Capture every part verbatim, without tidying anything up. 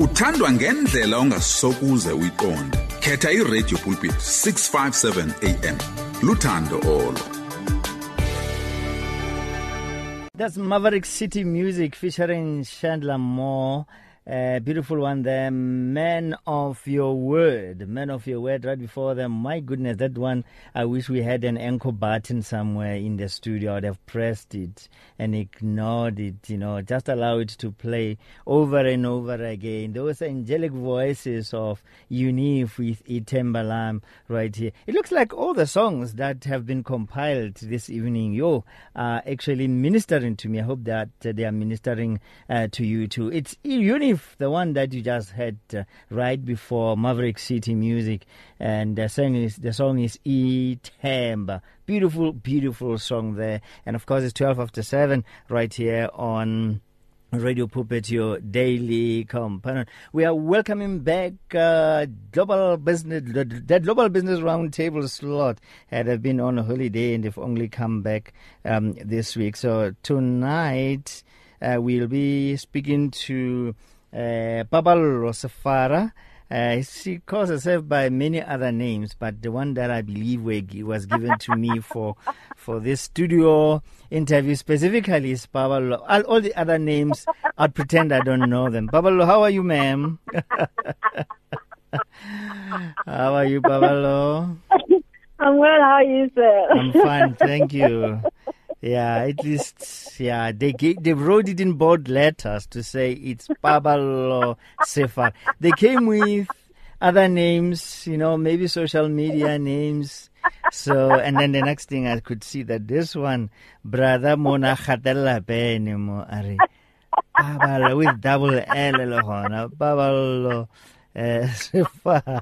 Uthandwa ngendlela ongasokuze uyiqonde. Khetha iRadio Pulpit six fifty-seven A M. Luthando Olo. That's Maverick City Music featuring Chandler Moore. Uh, beautiful one there, Man of Your Word, Man of Your Word right before them. My goodness, that one, I wish we had an anchor button somewhere in the studio. I'd have pressed it and ignored it, you know, just allow it to play over and over again. Those angelic voices of Unif with Itembalam right here. It looks like all the songs that have been compiled this evening, yo, are actually ministering to me. I hope that uh, they are ministering uh, to you too. It's Unif, the one that you just heard uh, right before Maverick City Music, and the song is the song is Itemba. Beautiful, beautiful song there, and of course it's twelve after seven right here on Radio Pulpit, your daily companion. We are welcoming back uh, global business, the, the global business roundtable slot had been on a holiday and they've only come back um, this week. So tonight uh, we'll be speaking to Uh, Babalo Safara. Uh, she calls herself by many other names, but the one that I believe was given to me for for this studio interview specifically is Babalo. All, all the other names, I'll pretend I don't know them. Babalo, how are you, ma'am? How are you, Babalo? I'm well. How are you, sir? I'm fine, thank you. Yeah, at least, yeah, they gave, they wrote it in bold letters to say it's Babalo Sefar. They came with other names, you know, maybe social media names. So, and then the next thing I could see that this one, Brother Mona Khatella Benemo Ari. Babalo with double L, Babalo uh, Sefar.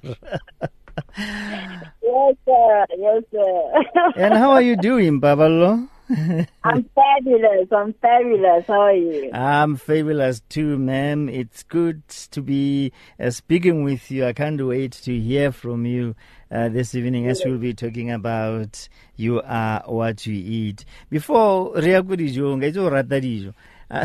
Yes, sir. Yes, sir. And how are you doing, Babalo? I'm fabulous. I'm fabulous. How are you? I'm fabulous too, ma'am. It's good to be uh, speaking with you. I can't wait to hear from you uh, this evening as we'll be talking about You Are What You Eat. Before Riakurijo, uh,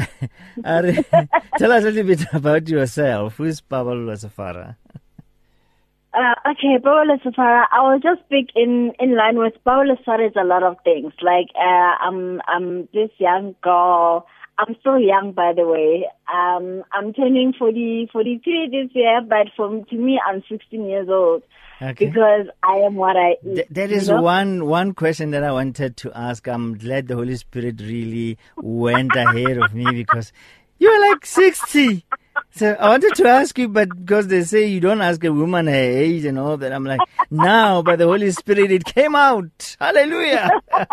tell us a little bit about yourself. Who is Babalo Safara? Uh, okay, Babalo Safara, I will just speak in, in line with Babalo Safara is a lot of things. Like, uh, I'm, I'm this young girl. I'm still young, by the way. Um, I'm turning forty, forty-three this year, but from, to me, I'm sixteen years old. Okay. Because I am what I eat. Th- there is you know? one, one question that I wanted to ask. I'm glad the Holy Spirit really went ahead of me because you're like sixty. So I wanted to ask you, but because they say you don't ask a woman her age and all that, I'm like, now by the Holy Spirit it came out. Hallelujah.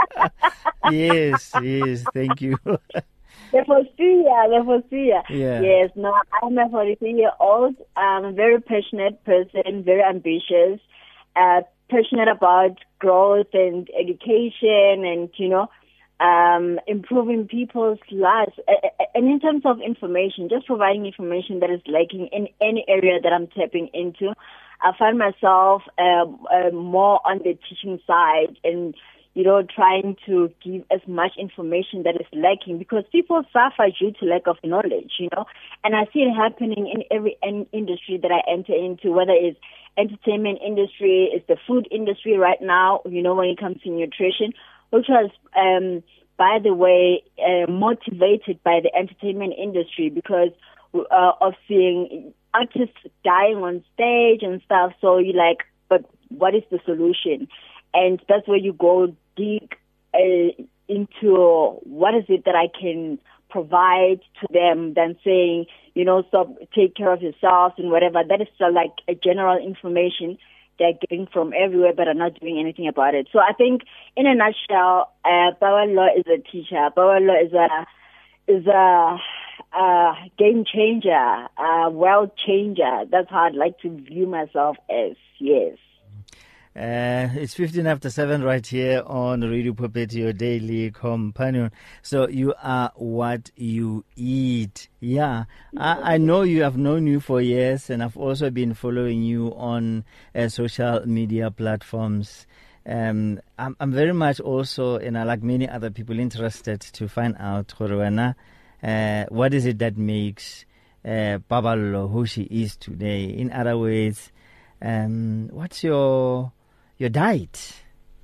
Yes, yes, thank you. The Fosia, the Fosia. Yeah. Yes, no, I'm a forty-three-year-old. I'm a very passionate person, very ambitious, uh, passionate about growth and education and, you know, Um, improving people's lives. And in terms of information, just providing information that is lacking in any area that I'm tapping into, I find myself uh, uh, more on the teaching side and, you know, trying to give as much information that is lacking because people suffer due to lack of knowledge, you know. And I see it happening in every industry that I enter into, whether it's entertainment industry, it's the food industry right now, you know, when it comes to nutrition, which was, um, by the way, uh, motivated by the entertainment industry because uh, of seeing artists dying on stage and stuff. So you're like, but what is the solution? And that's where you go dig uh, into what is it that I can provide to them than saying, you know, so take care of yourselves and whatever. That is uh, like a general information they're getting from everywhere, but are not doing anything about it. So I think, in a nutshell, uh, Babalo is a teacher. Babalo is a is a, a game changer, a world changer. That's how I'd like to view myself as. Yes. Uh, it's fifteen after seven right here on Radio Pulpit, your daily companion. So you are what you eat. Yeah, I, I know you. Have known you for years, and I've also been following you on uh, social media platforms. Um, I'm, I'm very much also, and I like many other people, interested to find out, uh, what is it that makes uh, Paballo who she is today? In other words, um, what's your your diet?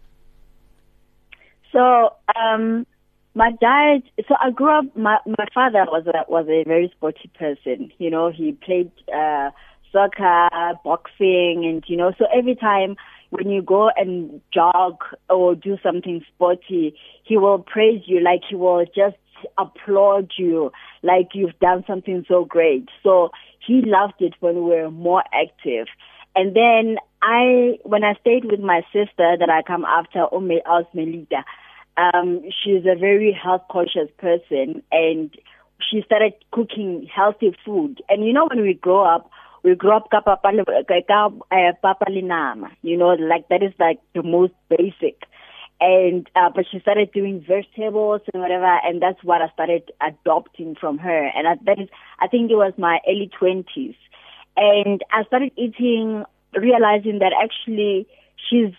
So, um, my diet. So I grew up. My my father was a was a very sporty person. You know, he played uh, soccer, boxing, and you know. So every time when you go and jog or do something sporty, he will praise you. Like he will just applaud you, like you've done something so great. So he loved it when we were more active. And then I, when I stayed with my sister that I come after, Ome Aus Melita, um, she's a very health conscious person, and she started cooking healthy food. And you know, when we grow up, we grew up ka papa linama, you know, like that is like the most basic. And uh, but she started doing vegetables and whatever, and that's what I started adopting from her. And I, that is, I think it was my early twenties. And I started eating, realizing that actually she's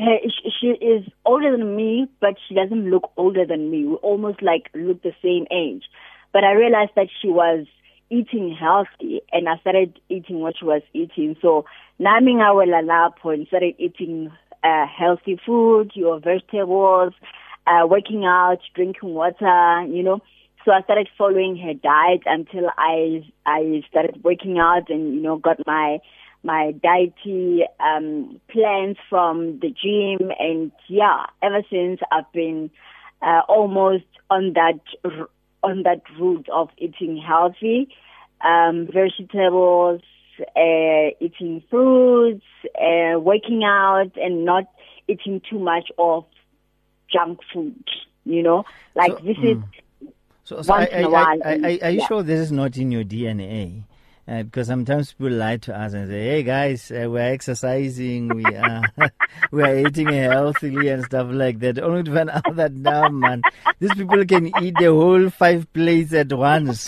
she is older than me, but she doesn't look older than me. We almost like look the same age. But I realized that she was eating healthy, and I started eating what she was eating. So nami ngawela lapho and started eating uh, healthy food, your vegetables, uh, working out, drinking water, you know. So I started following her diet until I I started working out and, you know, got my my dietary um, plans from the gym. And yeah, ever since I've been uh, almost on that on that route of eating healthy, um, vegetables, uh, eating fruits, uh, working out, and not eating too much of junk food. You know, like so, this mm. is. So, so I, I, I, I, are you yeah. sure this is not in your D N A? Uh, because sometimes people lie to us and say, "Hey guys, uh, we're exercising, we are we are eating healthily and stuff like that." Only to find out that now, man, these people can eat the whole five plates at once.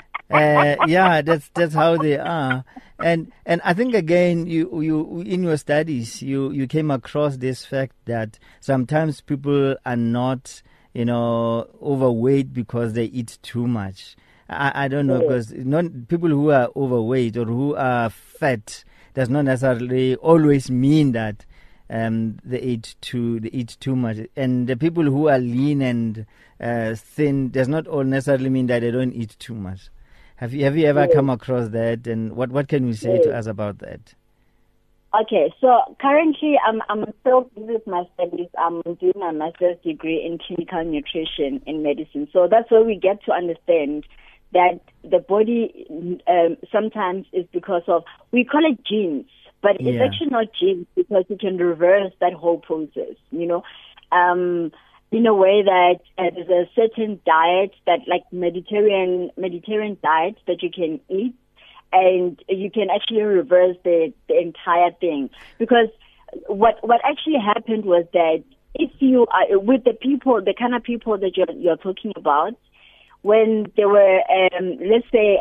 Uh, yeah, that's that's how they are. And and I think again, you you in your studies, you you came across this fact that sometimes people are not, you know, overweight because they eat too much. I, I don't know, because not people who are overweight or who are fat does not necessarily always mean that um, they eat too they eat too much. And the people who are lean and uh, thin does not all necessarily mean that they don't eat too much. Have you have you ever come across that? And what, what can you say to us about that? Okay, so currently I'm I'm still busy with my studies. I'm doing my master's degree in clinical nutrition in medicine. So that's where we get to understand that the body um, sometimes is because of, we call it genes, but it's Yeah. actually not genes, because you can reverse that whole process, you know, um, in a way that uh, there's a certain diet that, like Mediterranean Mediterranean diet that you can eat, and you can actually reverse the, the entire thing. Because what what actually happened was that if you are with the people, the kind of people that you're, you're talking about, when they were, um, let's say,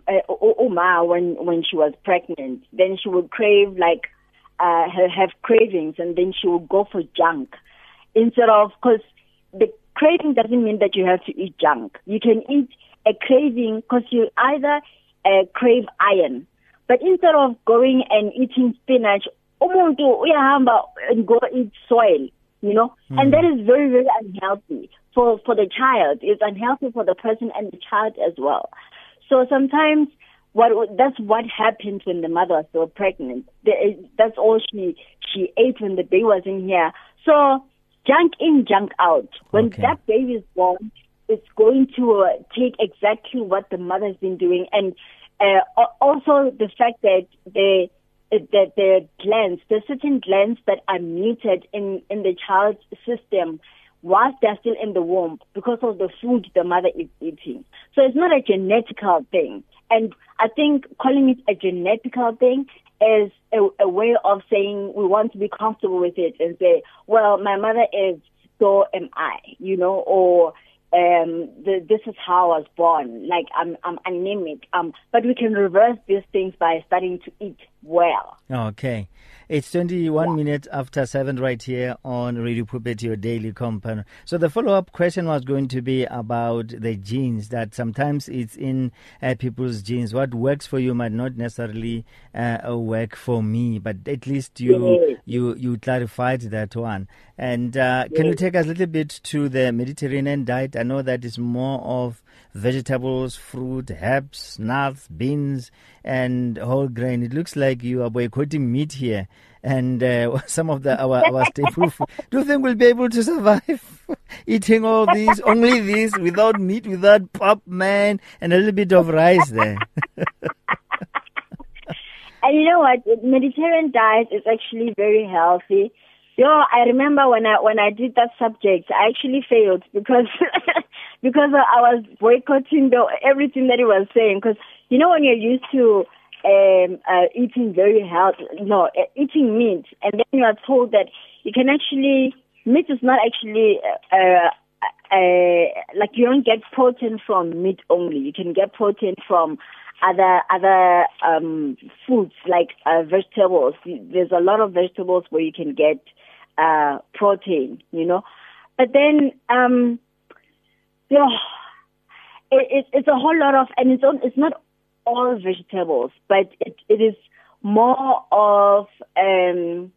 Uma, when when she was pregnant, then she would crave like uh, have cravings, and then she would go for junk instead of, because the craving doesn't mean that you have to eat junk. You can eat a craving because you either uh, crave iron, but instead of going and eating spinach, umuntu uyahamba and go eat soil, you know, mm. and that is very, very unhealthy for for the child. It's unhealthy for the person and the child as well. So sometimes what that's what happens when the mother was still pregnant. That's all she she ate when the baby was in here. So junk in, junk out. When Okay. that baby is born, it's going to uh, take exactly what the mother's been doing, and uh, also the fact that the that the glands, there's certain glands that are muted in in the child's system whilst they're still in the womb because of the food the mother is eating. So it's not a genetical thing. And I think calling it a genetical thing is a, a way of saying we want to be comfortable with it and say, well, my mother is, so am I, you know, or um, the, this is how I was born. Like I'm, I'm anemic. Um, but we can reverse these things by starting to eat well. Okay. It's twenty-one Yeah. minutes after seven right here on Radio Pulpit, your daily companion. So the follow-up question was going to be about the genes, that sometimes it's in uh, people's genes. What works for you might not necessarily uh, work for me, but at least you Yes. you you clarified that one. And uh, can you Yes. take us a little bit to the Mediterranean diet? I know that is more of vegetables, fruit, herbs, nuts, beans, and whole grain. It looks like you are boycotting meat here, and uh, some of the our, our staple food. Do you think we'll be able to survive eating all these, only this, without meat, without pop, man, and a little bit of rice there? And you know what? Mediterranean diet is actually very healthy. You know, I remember when I when I did that subject, I actually failed because because I was boycotting the, everything that he was saying. Because you know, when you're used to um, uh, eating very healthy, no, uh, eating meat, and then you are told that you can actually meat is not actually uh, uh, uh, like you don't get protein from meat only. You can get protein from other other um, foods like uh, vegetables. There's a lot of vegetables where you can get uh, protein, you know. But then, um, you know, it, it, it's a whole lot of, and it's, on, it's not all vegetables, but it, it is more of um,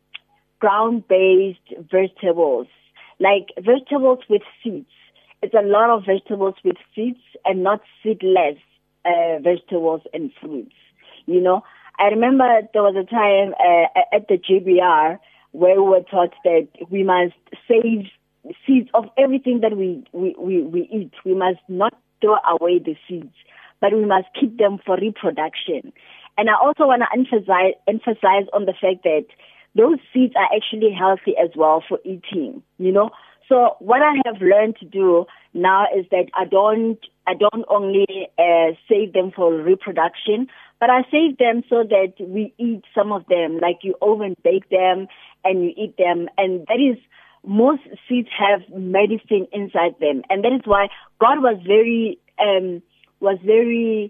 ground-based vegetables, like vegetables with seeds. It's a lot of vegetables with seeds and not seedless uh, vegetables and fruits, you know. I remember there was a time uh, at the G B R where we were taught that we must save seeds of everything that we, we, we, we eat. We must not throw away the seeds, but we must keep them for reproduction. And I also want to emphasize, emphasize on the fact that those seeds are actually healthy as well for eating, you know. So what I have learned to do now is that I don't, I don't only uh, save them for reproduction, but I save them so that we eat some of them, like you oven bake them and you eat them. And that is, most seeds have medicine inside them. And that is why God was very, um, was very,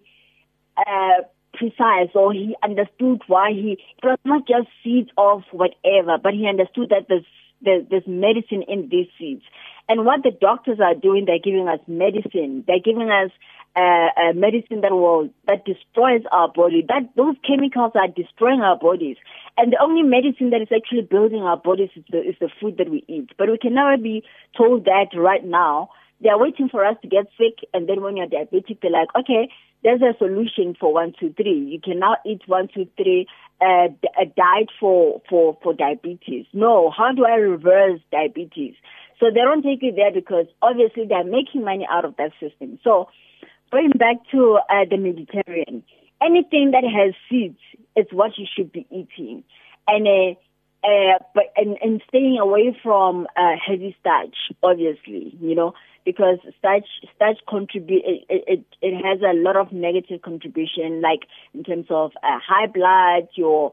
uh, precise, or he understood why he, it was not just seeds of whatever, but he understood that there's, there's, there's medicine in these seeds. And what the doctors are doing, they're giving us medicine. They're giving us uh, uh, medicine that will, that destroys our body. That those chemicals are destroying our bodies. And the only medicine that is actually building our bodies is the, is the food that we eat. But we can never be told that right now. They're waiting for us to get sick, and then when you're diabetic, they're like, okay, there's a solution for one, two, three. You can now eat one, two, three, uh, a diet for, for, for diabetes. No, how do I reverse diabetes? So they don't take you there because obviously they're making money out of that system. So going back to uh, the Mediterranean, anything that has seeds is what you should be eating. And uh, uh, but and, and staying away from uh, heavy starch, obviously, you know, because starch starch contribute it, it it has a lot of negative contribution, like in terms of uh, high blood, your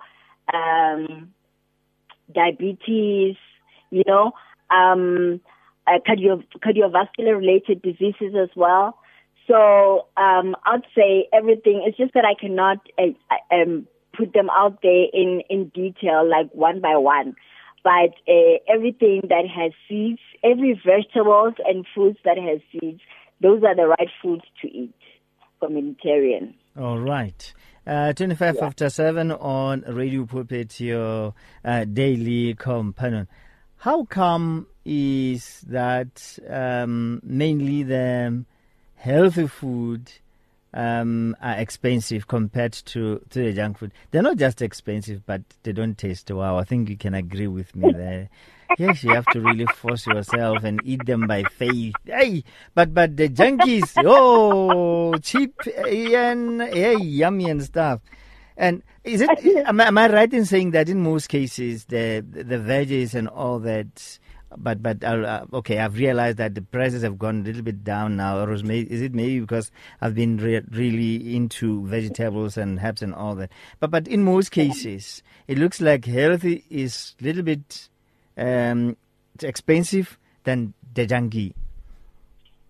um, diabetes, you know, um, uh, cardio, cardiovascular related diseases as well. So um, I'd say everything. It's just that I cannot uh, um, put them out there in in detail, like one by one. But uh, everything that has seeds, every vegetables and fruits that has seeds, those are the right foods to eat for Mediterranean. All right. Uh, twenty-five Yeah. after seven on Radio Pulpit, your uh, daily companion. How come is that um, mainly the healthy food um, are expensive compared to, to the junk food? They're not just expensive, but they don't taste wow. I think you can agree with me there. Yes, you have to really force yourself and eat them by faith. Hey, but but the junkies, oh, cheap and hey, yummy and stuff. And is it? Am I, am I right in saying that in most cases the the veggies and all that? But but uh, okay, I've realized that the prices have gone a little bit down now. Or is, may, is it maybe because I've been re- really into vegetables and herbs and all that? But but in most cases, it looks like healthy is a little bit um, expensive than the junkie.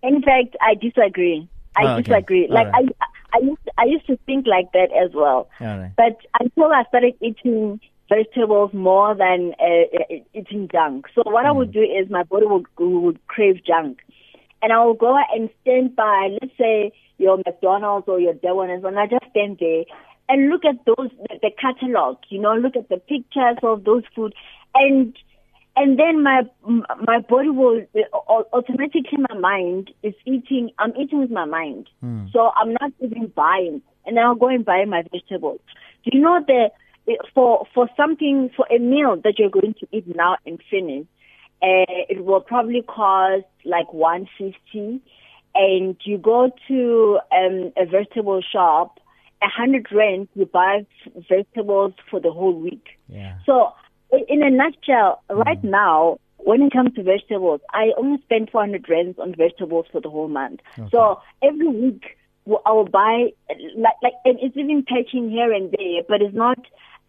In fact, I disagree. I Oh, okay. disagree. All Like right. I, I used, to, I used to think like that as well. All right. But until I started eating vegetables more than uh, eating junk. So what I would do is my body would would crave junk, and I will go and stand by, let's say your McDonald's or your Dewonis, and I just stand there and look at those the, the catalog. You know, look at the pictures of those food, and. And then my my body will automatically, my mind is eating. I'm eating with my mind, Hmm. so I'm not even buying. And then I'll go and buy my vegetables. Do you know that for for something for a meal that you're going to eat now and finish, uh, it will probably cost like one fifty, and you go to um, a vegetable shop, a hundred rand, you buy vegetables for the whole week. Yeah. So. In a nutshell, right now, when it comes to vegetables, I only spend four hundred rands on vegetables for the whole month. Okay. So every week, I will buy, like, like, and it's even patching here and there, but it's not,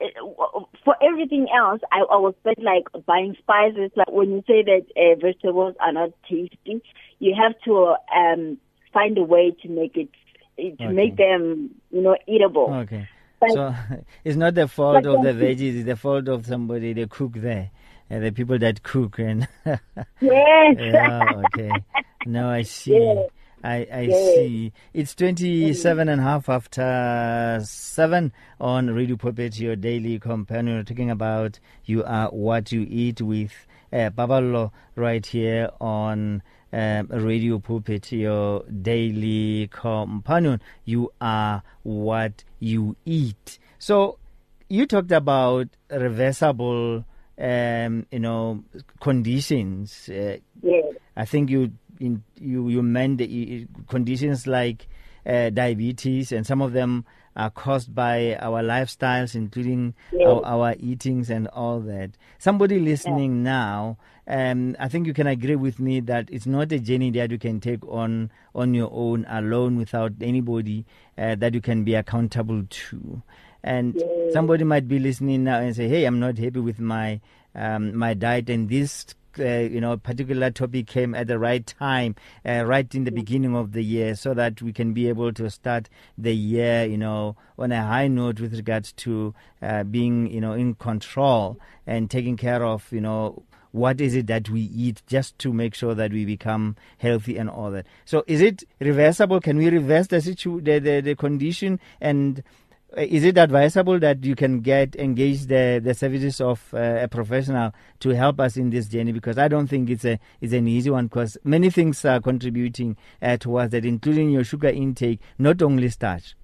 for everything else, I, I will spend like buying spices. Like when you say that uh, vegetables are not tasty, you have to um, find a way to make it, to Okay. make them, you know, eatable. Okay. So it's not the fault Like of the that- veggies, it's the fault of somebody, the cook there, uh, the people that cook. And Yes. yeah, okay. Now I see. Yeah. I, I Yeah. see. It's twenty-seven and a half after seven on Radio Pulpit, your daily companion. We're talking about You Are What You Eat with uh, Babalo right here on um, Radio Pulpit, your daily companion. You are what you eat. So you talked about reversible, um, you know, conditions. Uh, Yes. I think you in, you you meant the, uh, conditions like uh, diabetes, and some of them are caused by our lifestyles, including Yeah. our, our eatings and all that. Somebody listening now, um, I think you can agree with me that it's not a journey that you can take on on your own, alone, without anybody uh, that you can be accountable to. And Yeah. somebody might be listening now and say, "Hey, I'm not happy with my um, my diet, and this." Uh, you know, particular topic came at the right time, uh, right in the beginning of the year, so that we can be able to start the year, you know, on a high note with regards to uh, being, you know, in control and taking care of, you know, what is it that we eat, just to make sure that we become healthy and all that. So, is it reversible? Can we reverse the situ- the, the, the condition? And is it advisable that you can get engage the, the services of uh, a professional to help us in this journey? Because I don't think it's a it's an easy one, because many things are contributing uh, towards that, including your sugar intake, not only starch.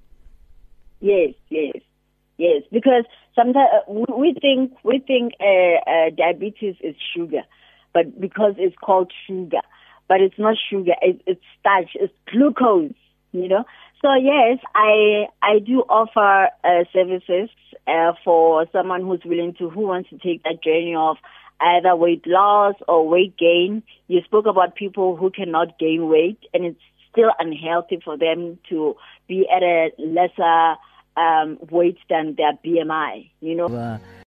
Yes, yes, yes. Because sometimes uh, we we think we think uh, uh, diabetes is sugar, but because it's called sugar, but it's not sugar. It, it's starch. It's glucose. You know. So yes, I I do offer uh, services uh, for someone who's willing to, who wants to take that journey of either weight loss or weight gain. You spoke about people who cannot gain weight, and it's still unhealthy for them to be at a lesser um, weight than their B M I, you know. Uh,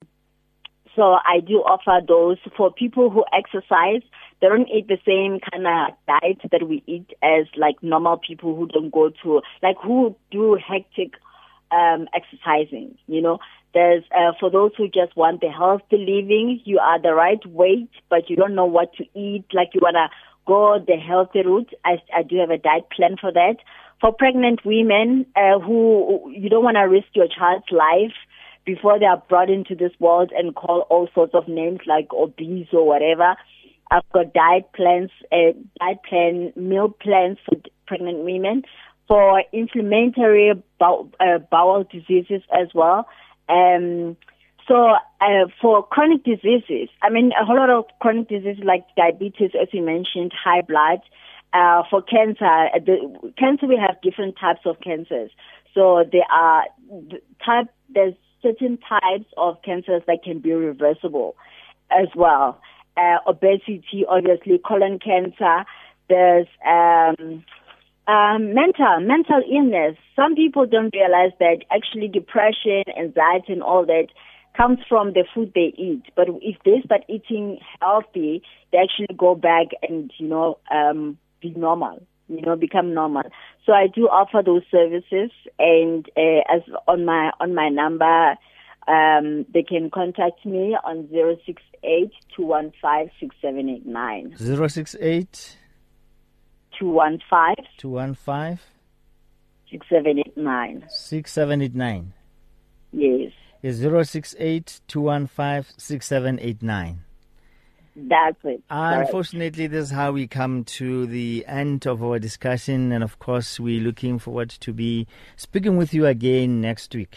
So I do offer those for people who exercise. They don't eat the same kind of diet that we eat as like normal people who don't go to, like who do hectic um, exercising, you know. There's, uh, for those who just want the healthy living, you are the right weight, but you don't know what to eat, like you want to go the healthy route. I, I do have a diet plan for that. For pregnant women uh, who, you don't want to risk your child's life before they are brought into this world and call all sorts of names like obese or whatever. I've got diet plans, uh, diet plan, meal plans for pregnant women, for inflammatory bowel, uh, bowel diseases as well. Um, so uh, for chronic diseases, I mean, a whole lot of chronic diseases like diabetes, as you mentioned, high blood. Uh, for cancer, uh, the, cancer, we have different types of cancers. So there are type, there's certain types of cancers that can be reversible as well. Uh, obesity, obviously, colon cancer. There's um, um, mental mental illness. Some people don't realize that actually depression, anxiety, and all that comes from the food they eat. But if they start eating healthy, they actually go back and, you know, um, be normal, you know, become normal. So I do offer those services, and uh, as on my on my number, um, they can contact me on zero six eight two one five six seven eight nine. Zero six eight two one five two one five six seven eight nine. Six seven eight nine. Yes. Is zero six eight two one five six seven eight nine. That's it. Unfortunately, this is how we come to the end of our discussion, and of course, we're looking forward to be speaking with you again next week.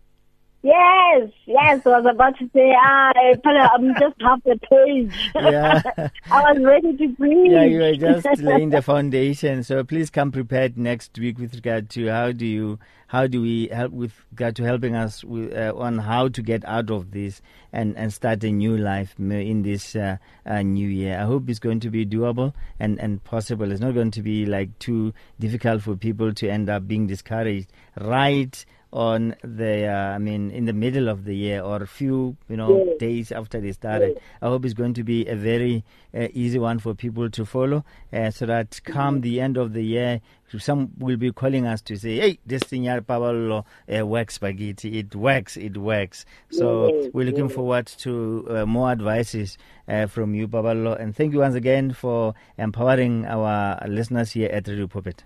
Yes, yes, I was about to say, ah, I'm just half the page. Yeah. I was ready to breathe. Yeah, you were just laying the foundation. So please come prepared next week with regard to how do you, how do we help with regard to helping us with, uh, on how to get out of this and, and start a new life in this uh, uh, new year. I hope it's going to be doable and, and possible. It's not going to be like too difficult for people to end up being discouraged. Right. On the, uh, I mean, in the middle of the year or a few, you know, yes. days after they started. Yes. I hope it's going to be a very uh, easy one for people to follow, uh, so that come mm-hmm. the end of the year, some will be calling us to say, hey, this thing here, Pablo, uh, works, Spaghetti. It works, it works. So yes. we're looking yes. forward to uh, more advices uh, from you, Pablo. And thank you once again for empowering our listeners here at Radio Pulpit.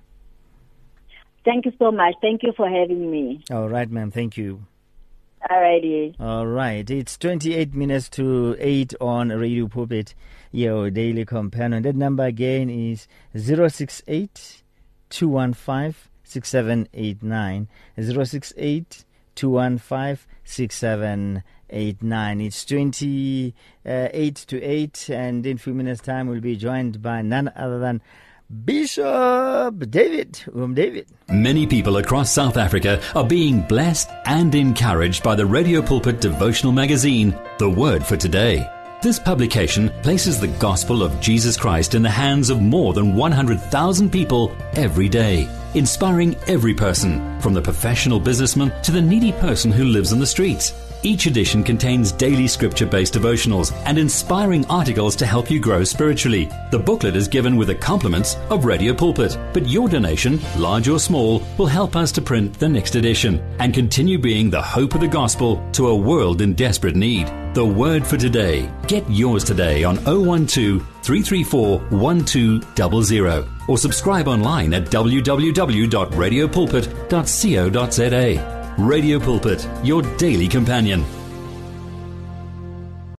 Thank you so much. Thank you for having me. All right, ma'am. Thank you. All righty. All right. It's twenty-eight minutes to eight on Radio Pulpit, your daily companion. That number again is zero six eight two one five six seven eight nine. zero six eight two one five six seven eight nine. It's twenty-eight to eight, and in a few minutes' time, we'll be joined by none other than Bishop David, um, David. Many people across South Africa are being blessed and encouraged by the Radio Pulpit devotional magazine, The Word for Today. This publication places the gospel of Jesus Christ in the hands of more than one hundred thousand people every day, inspiring every person, from the professional businessman to the needy person who lives on the streets. Each edition contains daily scripture-based devotionals and inspiring articles to help you grow spiritually. The booklet is given with the compliments of Radio Pulpit, but your donation, large or small, will help us to print the next edition and continue being the hope of the gospel to a world in desperate need. The Word for Today. Get yours today on oh one two, three three four, one two zero zero or subscribe online at w w w dot radio pulpit dot co dot za. Radio Pulpit, your daily companion.